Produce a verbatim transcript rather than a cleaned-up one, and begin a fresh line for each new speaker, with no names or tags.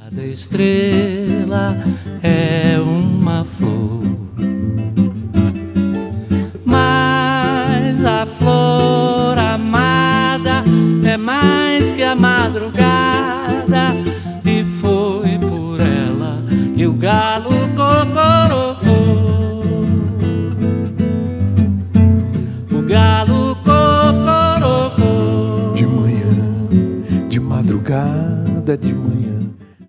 Cada estrela é uma flor, mas a flor amada é mais que a madrugada, e foi por ela que o galo